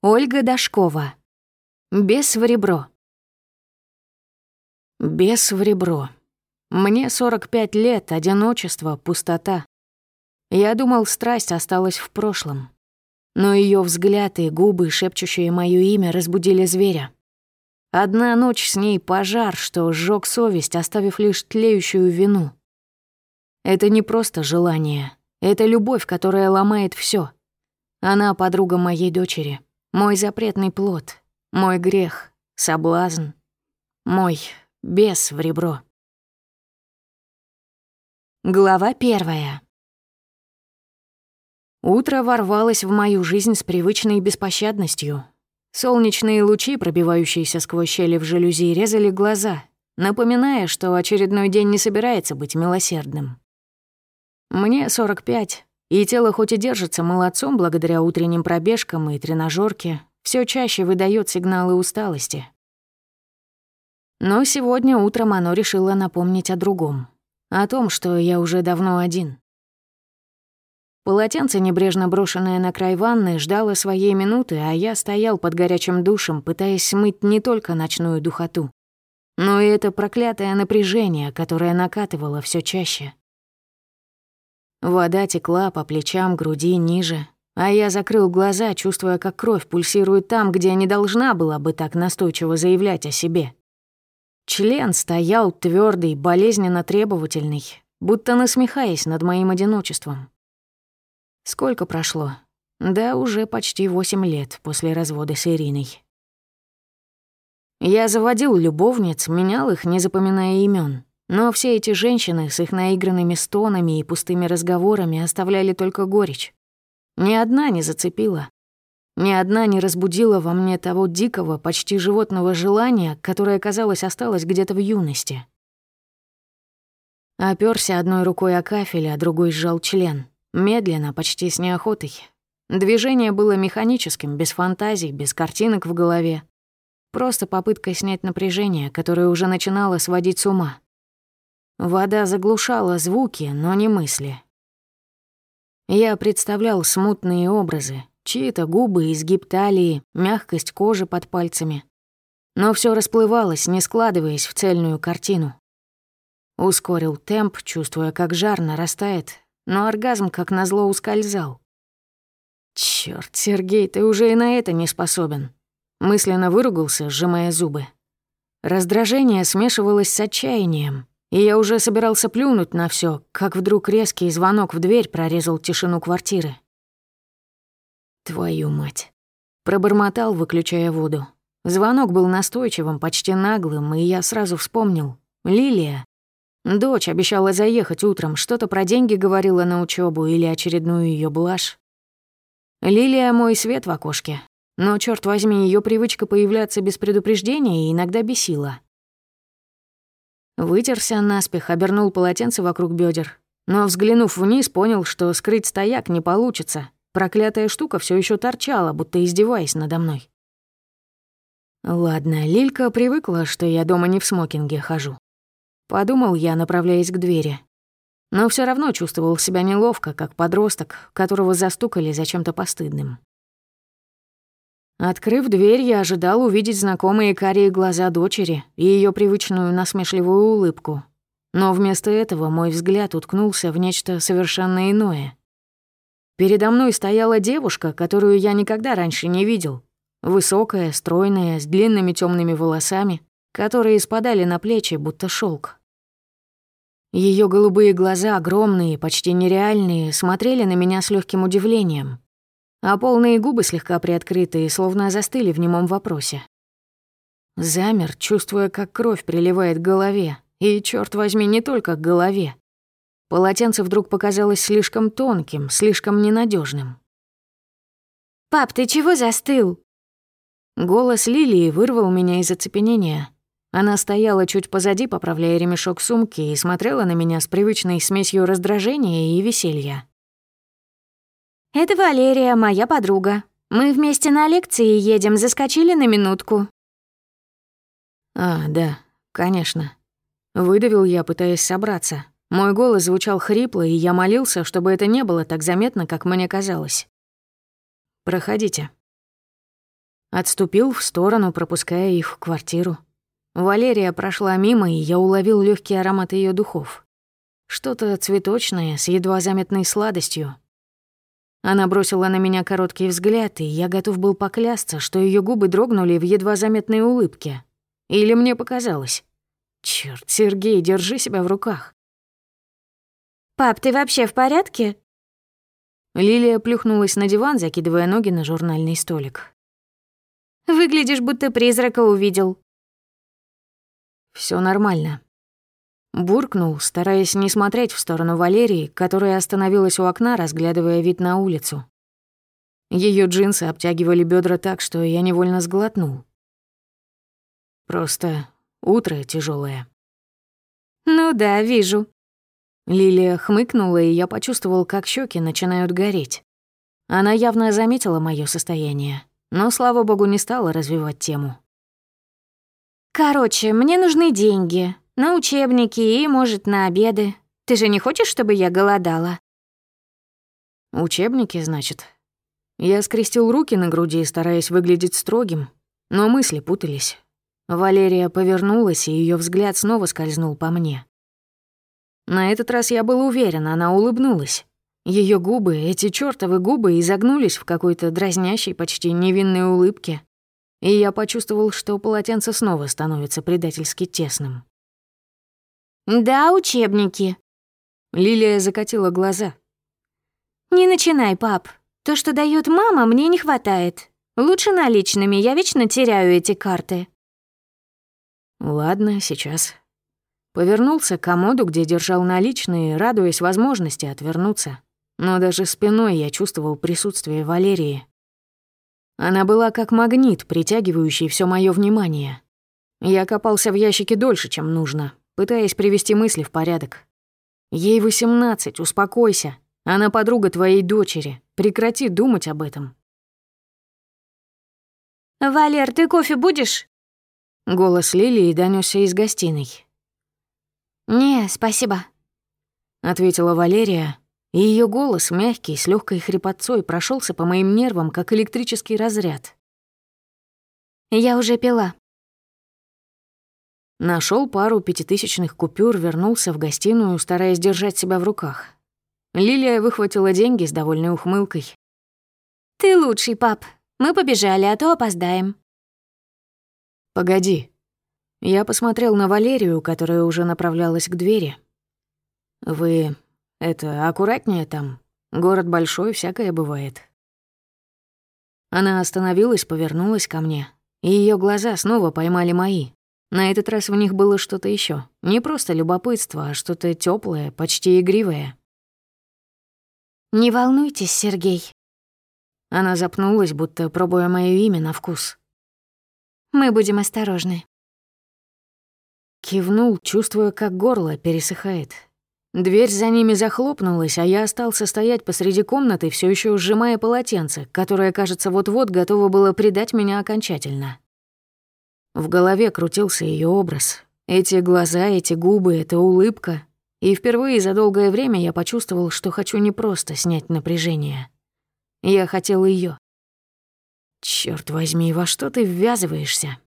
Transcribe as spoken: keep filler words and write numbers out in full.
Ольга Дашкова. Бес в ребро. Бес в ребро. Мне сорок пять лет, одиночество, пустота. Я думал, страсть осталась в прошлом. Но ее взгляд и губы, шепчущие моё имя, разбудили зверя. Одна ночь с ней пожар, что сжёг совесть, оставив лишь тлеющую вину. Это не просто желание. Это любовь, которая ломает всё. Она подруга моей дочери. Мой запретный плод. Мой грех. Соблазн. Мой бес в ребро. Глава первая. Утро ворвалось в мою жизнь с привычной беспощадностью. Солнечные лучи, пробивающиеся сквозь щели в жалюзи, резали глаза, напоминая, что очередной день не собирается быть милосердным. Мне сорок пять, и тело хоть и держится молодцом благодаря утренним пробежкам и тренажёрке, всё чаще выдаёт сигналы усталости. Но сегодня утром оно решило напомнить о другом. О том, что я уже давно один. Полотенце, небрежно брошенное на край ванны, ждало своей минуты, а я стоял под горячим душем, пытаясь смыть не только ночную духоту, но и это проклятое напряжение, которое накатывало всё чаще. Вода текла по плечам, груди, ниже, а я закрыл глаза, чувствуя, как кровь пульсирует там, где не должна была бы так настойчиво заявлять о себе. Член стоял твёрдый, болезненно требовательный, будто насмехаясь над моим одиночеством. Сколько прошло? Да, уже почти восемь лет после развода с Ириной. Я заводил любовниц, менял их, не запоминая имён, но все эти женщины с их наигранными стонами и пустыми разговорами оставляли только горечь. Ни одна не зацепила. Ни одна не разбудила во мне того дикого, почти животного желания, которое, казалось, осталось где-то в юности. Опёрся одной рукой о кафель, а другой сжал член. Медленно, почти с неохотой. Движение было механическим, без фантазий, без картинок в голове. Просто попытка снять напряжение, которое уже начинало сводить с ума. Вода заглушала звуки, но не мысли. Я представлял смутные образы. Чьи-то губы, изгиб талии, мягкость кожи под пальцами. Но всё расплывалось, не складываясь в цельную картину. Ускорил темп, чувствуя, как жар нарастает, но оргазм, как назло, ускользал. «Чёрт, Сергей, ты уже и на это не способен», — мысленно выругался, сжимая зубы. Раздражение смешивалось с отчаянием, и я уже собирался плюнуть на всё, как вдруг резкий звонок в дверь прорезал тишину квартиры. «Твою мать!» — пробормотал, выключая воду. Звонок был настойчивым, почти наглым, и я сразу вспомнил. Лилия. Дочь обещала заехать утром, что-то про деньги говорила на учёбу или очередную её блажь. Лилия — мой свет в окошке, но, чёрт возьми, её привычка появляться без предупреждения иногда бесила. Вытерся наспех, обернул полотенце вокруг бёдер, но, взглянув вниз, понял, что скрыть стояк не получится. Проклятая штука всё ещё торчала, будто издеваясь надо мной. Ладно, Лилька привыкла, что я дома не в смокинге хожу. Подумал я, направляясь к двери. Но всё равно чувствовал себя неловко, как подросток, которого застукали за чем-то постыдным. Открыв дверь, я ожидал увидеть знакомые карие глаза дочери и её привычную насмешливую улыбку. Но вместо этого мой взгляд уткнулся в нечто совершенно иное. Передо мной стояла девушка, которую я никогда раньше не видел. Высокая, стройная, с длинными тёмными волосами, которые спадали на плечи, будто шёлк. Её голубые глаза, огромные, почти нереальные, смотрели на меня с лёгким удивлением, а полные губы, слегка приоткрытые, словно застыли в немом вопросе. Замер, чувствуя, как кровь приливает к голове, и, чёрт возьми, не только к голове. Полотенце вдруг показалось слишком тонким, слишком ненадёжным. «Пап, ты чего застыл?» Голос Лилии вырвал меня из оцепенения. Она стояла чуть позади, поправляя ремешок сумки, и смотрела на меня с привычной смесью раздражения и веселья. «Это Валерия, моя подруга. Мы вместе на лекции едем, заскочили на минутку». «А, да, конечно». Выдавил я, пытаясь собраться. Мой голос звучал хрипло, и я молился, чтобы это не было так заметно, как мне казалось. «Проходите». Отступил в сторону, пропуская их в квартиру. Валерия прошла мимо, и я уловил легкий аромат ее духов. Что-то цветочное, с едва заметной сладостью. Она бросила на меня короткий взгляд, и я готов был поклясться, что ее губы дрогнули в едва заметной улыбке. Или мне показалось. Черт, Сергей, держи себя в руках. «Пап, ты вообще в порядке?» Лилия плюхнулась на диван, закидывая ноги на журнальный столик. «Выглядишь, будто призрака увидел». Все нормально». Буркнул, стараясь не смотреть в сторону Валерии, которая остановилась у окна, разглядывая вид на улицу. Ее джинсы обтягивали бедра так, что я невольно сглотнул. Просто утро тяжелое. «Ну да, вижу». Лилия хмыкнула, и я почувствовал, как щеки начинают гореть. Она явно заметила мое состояние, но, слава богу, не стала развивать тему. «Короче, мне нужны деньги. На учебники и, может, на обеды. Ты же не хочешь, чтобы я голодала?» «Учебники, значит?» Я скрестил руки на груди, стараясь выглядеть строгим, но мысли путались. Валерия повернулась, и ее взгляд снова скользнул по мне. На этот раз я был уверен, она улыбнулась. Ее губы, эти чёртовы губы, изогнулись в какой-то дразнящей, почти невинной улыбке, и я почувствовал, что полотенце снова становится предательски тесным. «Да, учебники». Лилия закатила глаза. «Не начинай, пап. То, что даёт мама, мне не хватает. Лучше наличными, я вечно теряю эти карты». «Ладно, сейчас». Повернулся к комоду, где держал наличные, радуясь возможности отвернуться. Но даже спиной я чувствовал присутствие Валерии. Она была как магнит, притягивающий всё моё внимание. Я копался в ящике дольше, чем нужно, пытаясь привести мысли в порядок. Ей восемнадцать, успокойся. Она подруга твоей дочери. Прекрати думать об этом. «Валер, ты кофе будешь?» Голос Лилии донёсся из гостиной. «Не, спасибо», — ответила Валерия, и её голос, мягкий, с лёгкой хрипотцой, прошёлся по моим нервам, как электрический разряд. «Я уже пила». Нашёл пару пятитысячных купюр, вернулся в гостиную, стараясь держать себя в руках. Лилия выхватила деньги с довольной ухмылкой. «Ты лучший, пап. Мы побежали, а то опоздаем». «Погоди». Я посмотрел на Валерию, которая уже направлялась к двери. «Вы, это, аккуратнее там. Город большой, всякое бывает». Она остановилась, повернулась ко мне, и её глаза снова поймали мои. На этот раз в них было что-то ещё, не просто любопытство, а что-то тёплое, почти игривое. «Не волнуйтесь, Сергей». Она запнулась, будто пробуя моё имя на вкус. «Мы будем осторожны». Кивнул, чувствуя, как горло пересыхает. Дверь за ними захлопнулась, а я остался стоять посреди комнаты, всё ещё сжимая полотенце, которое, кажется, вот-вот готово было предать меня окончательно. В голове крутился её образ. Эти глаза, эти губы, эта улыбка. И впервые за долгое время я почувствовал, что хочу не просто снять напряжение. Я хотел её. Чёрт возьми, во что ты ввязываешься?